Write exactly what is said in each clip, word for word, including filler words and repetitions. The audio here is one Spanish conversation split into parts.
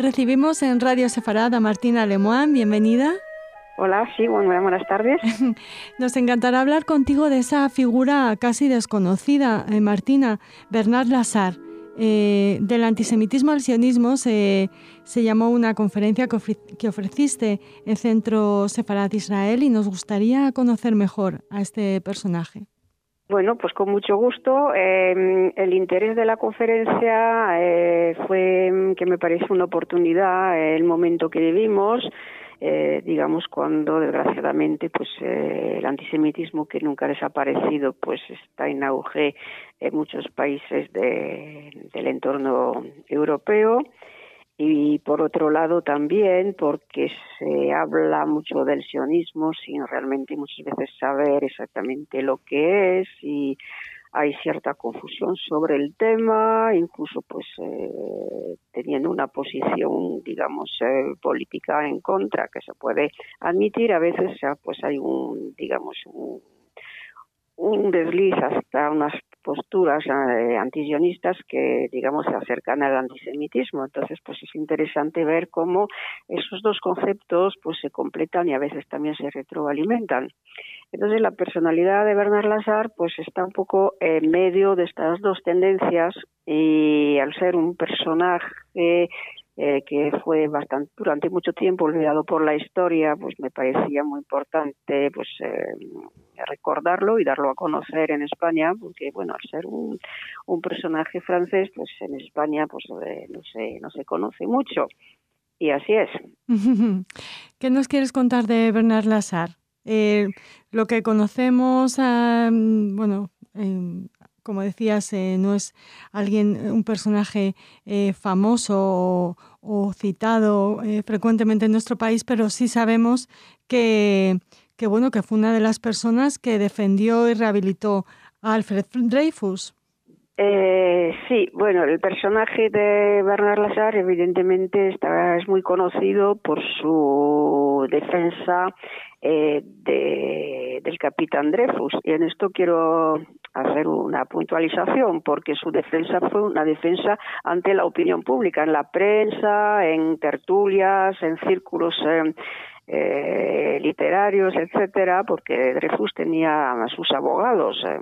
Recibimos en Radio Sefarad a Martina Lemoine, bienvenida. Hola, sí, bueno, buenas tardes. Nos encantará hablar contigo de esa figura casi desconocida, eh, Martina, Bernard Lazare. Eh, del antisemitismo al sionismo se, se llamó una conferencia que, ofre, que ofreciste en Centro Sefarad Israel y nos gustaría conocer mejor a este personaje. Bueno, pues con mucho gusto. Eh, el interés de la conferencia eh, fue que me parece una oportunidad, eh, el momento que vivimos, eh, digamos cuando desgraciadamente pues eh, el antisemitismo, que nunca ha desaparecido, pues está en auge en muchos países de, del entorno europeo. Y por otro lado también porque se habla mucho del sionismo sin realmente muchas veces saber exactamente lo que es, y hay cierta confusión sobre el tema, incluso pues eh, teniendo una posición, digamos, eh, política en contra, que se puede admitir. A veces pues hay un, digamos, un, un desliz hasta unas posturas eh, antisionistas que, digamos, se acercan al antisemitismo. Entonces, pues es interesante ver cómo esos dos conceptos pues se completan y a veces también se retroalimentan. Entonces, la personalidad de Bernard Lazare pues está un poco en medio de estas dos tendencias, y al ser un personaje Eh, que fue bastante durante mucho tiempo olvidado por la historia, pues me parecía muy importante pues eh, recordarlo y darlo a conocer en España, porque bueno, al ser un, un personaje francés, pues en España pues eh, no se no se conoce mucho, y así es. ¿Qué nos quieres contar de Bernard Lazare? Eh, lo que conocemos, eh, bueno, eh, como decías, eh, no es alguien, un personaje eh, famoso o, o citado eh, frecuentemente en nuestro país, pero sí sabemos que, que, bueno, que fue una de las personas que defendió y rehabilitó a Alfred Dreyfus. Eh, sí, bueno, el personaje de Bernard Lazare evidentemente está, es muy conocido por su defensa eh, de, del capitán Dreyfus, y en esto quiero hacer una puntualización, porque su defensa fue una defensa ante la opinión pública, en la prensa, en tertulias, en círculos eh, eh, literarios, etcétera, porque Dreyfus tenía a sus abogados. Eh,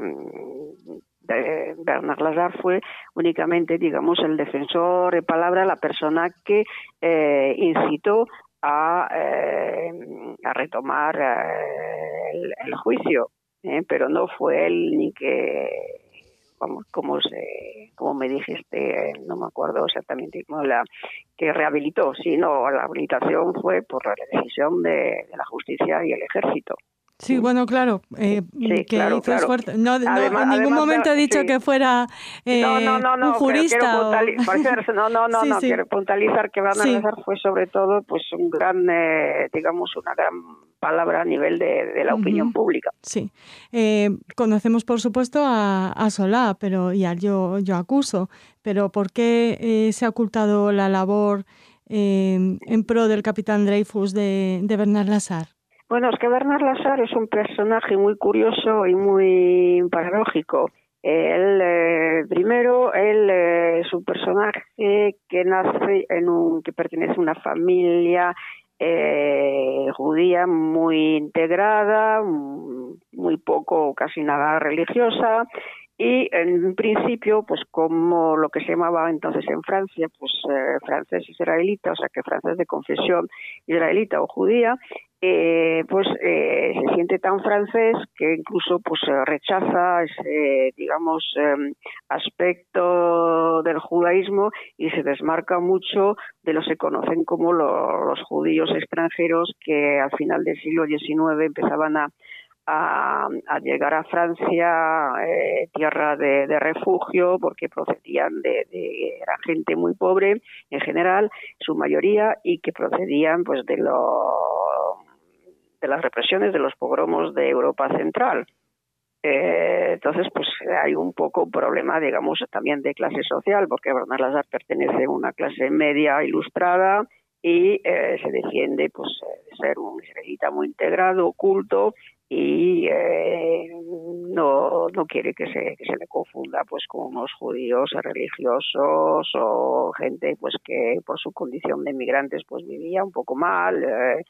Bernard Lazare fue únicamente, digamos, el defensor de palabra, la persona que eh, incitó a, eh, a retomar eh, el, el juicio, eh, pero no fue él ni que, vamos, como se, como me dijiste, no me acuerdo exactamente cómo la que rehabilitó, sino la rehabilitación fue por la decisión de, de la justicia y el ejército. Sí, bueno, claro, eh, sí, que claro, hizo claro. esfuerzo. No, no, Además, en ningún además, momento he dicho sí. que fuera eh, no, no, no, no, un jurista. Quiero puntualizar, O... no, no, no, sí, no, sí. quiero puntualizar que Bernard sí. Lazare fue sobre todo pues un gran, eh, digamos, una gran palabra a nivel de, de la uh-huh. opinión pública. Sí. Eh, conocemos, por supuesto, a, a Solá, pero y al yo, yo acuso, pero ¿por qué eh, se ha ocultado la labor eh, en pro del capitán Dreyfus de, de Bernard Lazare? Bueno, es que Bernard Lazare es un personaje muy curioso y muy paradójico. Él, eh, primero, él eh, es un personaje que nace en un, que pertenece a una familia eh, judía muy integrada, muy poco, casi nada religiosa. Y en principio, pues como lo que se llamaba entonces en Francia, pues eh, francés israelita, o sea que francés de confesión israelita o judía, eh, pues eh, se siente tan francés que incluso pues rechaza ese, digamos, eh, aspecto del judaísmo y se desmarca mucho de los que se conocen como lo, los judíos extranjeros que al final del siglo diecinueve empezaban a A, a llegar a Francia, eh, tierra de, de refugio, porque procedían de, de era gente muy pobre en general, su mayoría, y que procedían pues de lo de las represiones de los pogromos de Europa Central. Eh, entonces, pues hay un poco un problema, digamos, también de clase social, porque Bernard Lazare pertenece a una clase media ilustrada y eh, se defiende pues de ser un israelita muy integrado, culto, y eh, no, no quiere que se, que se le confunda pues con unos judíos religiosos o gente pues que por su condición de migrantes pues vivía un poco mal eh,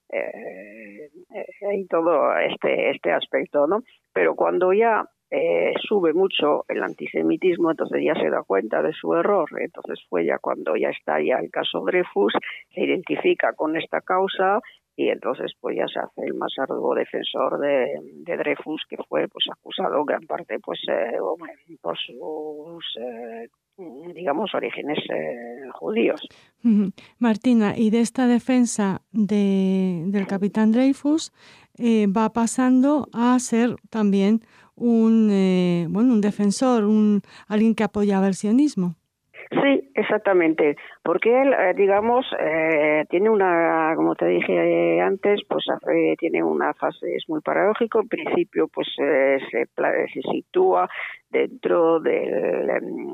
eh, eh, y todo este, este aspecto, ¿no? Pero cuando ya eh, sube mucho el antisemitismo, entonces ya se da cuenta de su error. Entonces fue ya cuando ya está ya el caso Dreyfus, se identifica con esta causa y entonces pues ya se hace el más arduo defensor de, de Dreyfus, que fue pues acusado en gran parte pues eh, por sus eh, digamos orígenes eh, judíos. Martina, y de esta defensa de, del capitán Dreyfus eh, va pasando a ser también un eh, bueno un defensor, un alguien que apoyaba el sionismo. Sí, exactamente, porque él, eh, digamos, eh, tiene una, como te dije antes, pues hace, tiene una fase, es muy paradójico. En principio, pues eh, se, se sitúa dentro del,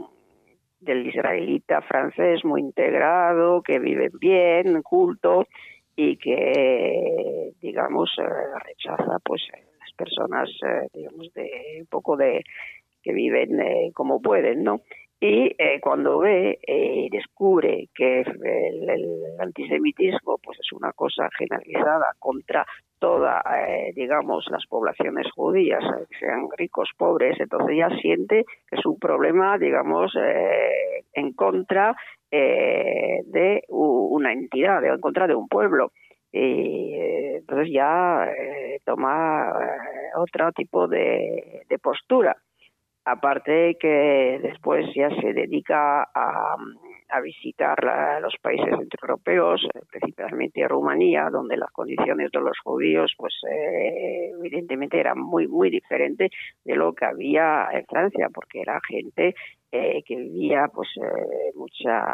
del israelita francés muy integrado, que vive bien, culto, y que, digamos, eh, rechaza, pues, las personas, eh, digamos, de un poco de que viven eh, como pueden, ¿no? Y eh, cuando ve y eh, descubre que el, el antisemitismo pues es una cosa generalizada contra toda, eh, digamos, las poblaciones judías, eh, sean ricos, pobres, entonces ya siente que es un problema, digamos, eh, en contra eh, de una entidad, en contra de un pueblo. Y eh, entonces ya eh, toma eh, otro tipo de, de postura. Aparte que después ya se dedica a, a visitar la, los países centroeuropeos, principalmente Rumanía, donde las condiciones de los judíos, pues eh, evidentemente eran muy muy diferentes de lo que había en Francia, porque era gente eh, que vivía pues eh, mucha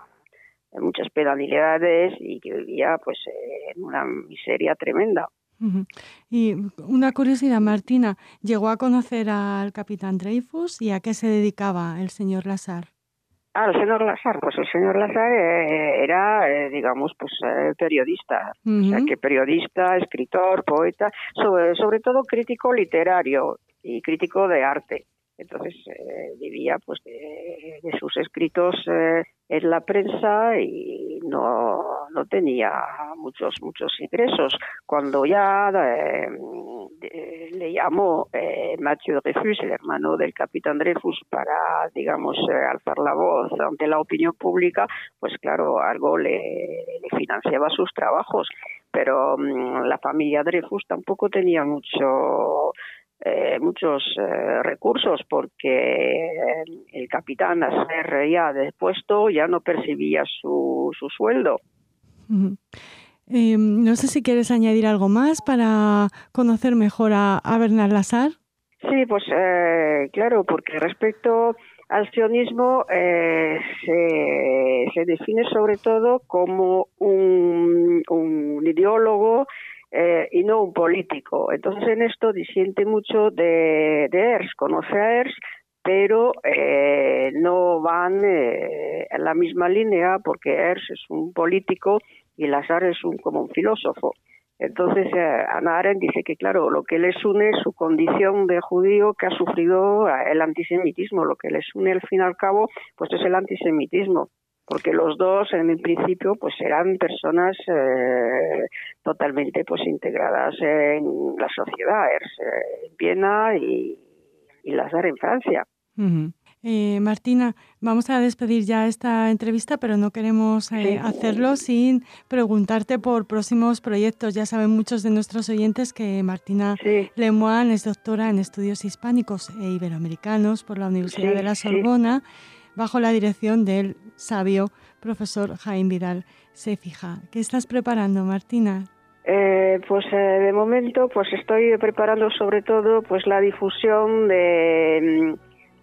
muchas penalidades y que vivía pues eh, en una miseria tremenda. Uh-huh. Y una curiosidad, Martina, ¿llegó a conocer al capitán Dreyfus y a qué se dedicaba el señor Lazar? Ah, el señor Lazar, pues el señor Lazar eh, era, eh, digamos, pues eh, periodista, uh-huh. O sea, que periodista, escritor, poeta, sobre, sobre todo crítico literario y crítico de arte. Entonces eh, vivía pues de, de sus escritos eh, en la prensa y no, no tenía muchos muchos ingresos. Cuando ya eh, de, le llamó eh, Mathieu Dreyfus, el hermano del capitán Dreyfus, para, digamos, eh, alzar la voz ante la opinión pública, pues claro, algo le, le financiaba sus trabajos. Pero um, la familia Dreyfus tampoco tenía mucho... Eh, muchos eh, recursos, porque eh, el capitán, a ser ya depuesto, ya no percibía su, su sueldo. Uh-huh. Eh, no sé si quieres añadir algo más para conocer mejor a, a Bernard Lazar. Sí, pues eh, claro, porque respecto al sionismo eh, se, se define sobre todo como un, un ideólogo Eh, y no un político. Entonces en esto disiente mucho de, de Hersch, conoce a Hersch, pero eh, no van eh, en la misma línea, porque Hersch es un político y Lazar es un, como un filósofo. Entonces eh, Hannah Arendt dice que claro, lo que les une es su condición de judío que ha sufrido el antisemitismo, lo que les une al fin y al cabo pues es el antisemitismo. Porque los dos en el principio pues eran personas eh, totalmente pues integradas en la sociedad, en Viena y, y Lazar en Francia. Uh-huh. Eh, Martina, vamos a despedir ya esta entrevista, pero no queremos eh, sí. hacerlo sin preguntarte por próximos proyectos. Ya saben muchos de nuestros oyentes que Martina sí. Lemoine es doctora en estudios hispánicos e iberoamericanos por la Universidad sí, de la Sorbona, sí. bajo la dirección del sabio profesor Jaime Vidal Cécija. ¿Qué estás preparando, Martina? Eh, pues eh, de momento pues estoy preparando sobre todo pues la difusión de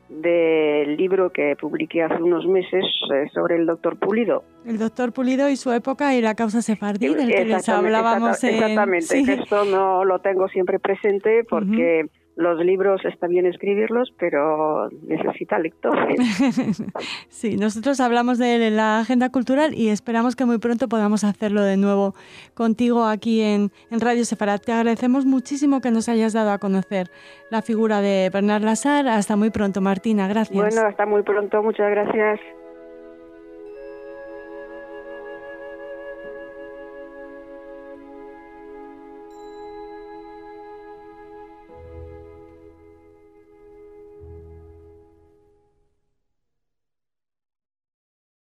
del libro que publiqué hace unos meses eh, sobre el doctor Pulido. El doctor Pulido y su época y la causa sefardí, del que les hablábamos. Exactamente, en... exactamente. Sí. Esto no lo tengo siempre presente porque uh-huh. los libros está bien escribirlos, pero necesita lectores. Sí, nosotros hablamos de la agenda cultural y esperamos que muy pronto podamos hacerlo de nuevo contigo aquí en, en Radio Sefarad. Te agradecemos muchísimo que nos hayas dado a conocer la figura de Bernard Lasar. Hasta muy pronto, Martina. Gracias. Bueno, hasta muy pronto. Muchas gracias.